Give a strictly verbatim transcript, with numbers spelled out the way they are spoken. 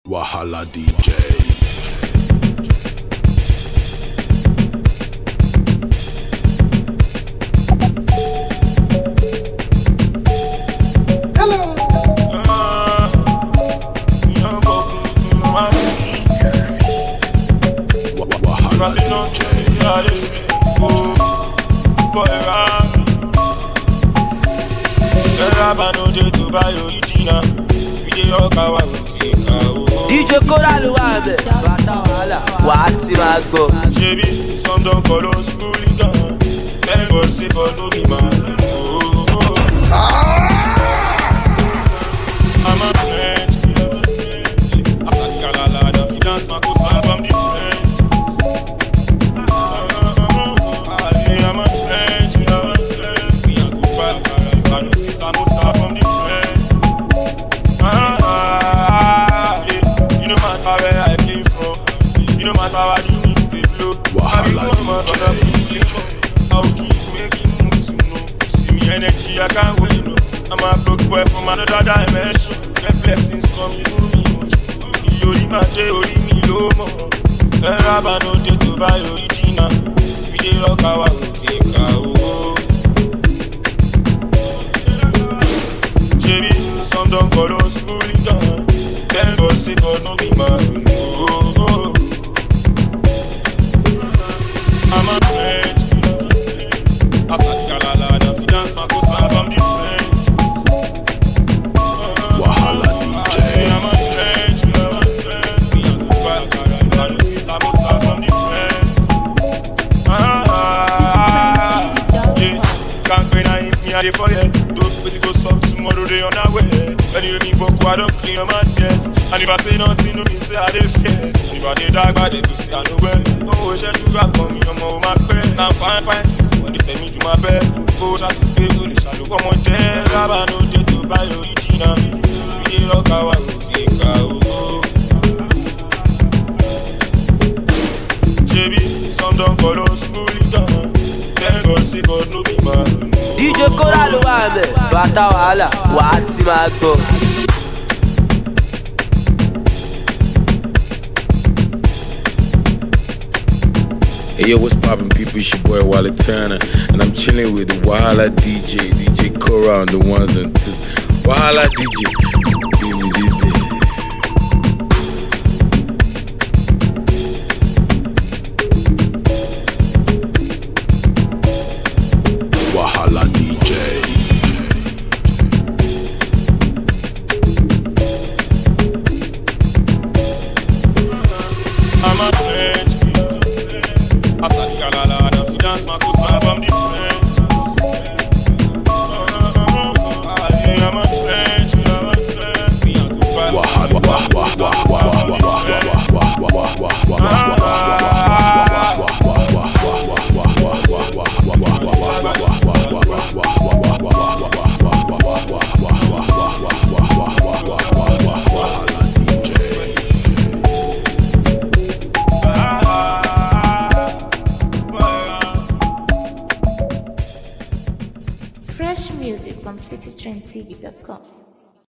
Wahala D J. D J Kora ló wà bẹ̀, bàtà wàhálà, wà á ti máa gbọ́. Ṣebí some don call us hooligan, thank God say God no be man. I'm a friend, Asadi Kalala, the finance man go far from the friend. I'm a friend, I'm a friend, me a go far, if I no see some far from the friend. You no matter where I came from, you no matter what the winds they blow. I be one man on a big I'll keep making moves, you know. See me energy, I can't wait, no. I'm a broke boy from another dimension. The blessings coming to me. You only my day, only me low more. And Rabba no day to buy original. We dey rock our cake, oh. J B, some don't call us hooligan. Thank God say God no be man. Oh, oh. I'm a friend. Asadi Kalala, the finance man go far from the friend. Wahala D J. I'm a friend, I'm a friend. Me a go far, if I no see some far from the friend. Ah, yeah. Can't go na him, me a dey for ya. Don't wait go suck tomorrow they on our way. When you me book, I don't clear my tears. And if I say nothing, no me say I dey fear. And if I dey dark, I dey go see I know where. Oh, we should do rap for me, I'm on my bed. Now fine, fine, sis, when they tell me to my bed. Go chat to pay, go the shadow, come on, tell. Rabba no day to buy original. We dey rock our cake, oh. J B, some don't call us hooligan. Thank God say God no be man. D J Kora ló wà bẹ̀, bàtà wàhálà, wà á ti máa gbọ́. Hey yo, what's poppin' people? It's your boy Wale Turner, and I'm chilling with Wahala D J, D J Kora on the ones and twos. Wahala D J, give me this bit. Wahala D J. I'm a friend. Asadi Kalala, the finance man go far from the friend. I'm a friend, I'm a friend. Me a go far. Wahala Fresh music from city trend T V dot com.